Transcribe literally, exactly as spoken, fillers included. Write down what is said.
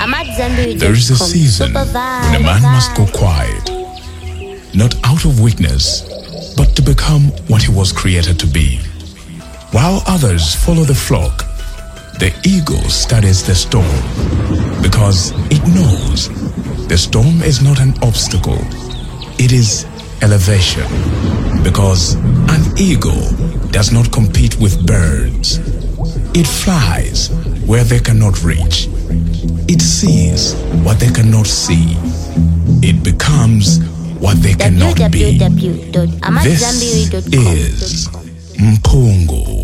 There is a season when a man must go quiet, not out of weakness, but to become what he was created to be. While others follow the flock, the eagle studies the storm because it knows the storm is not an obstacle, it is elevation. Because an eagle does not compete with birds. It flies where they cannot reach. It sees what they cannot see. It becomes what they cannot be. This is Mpungu.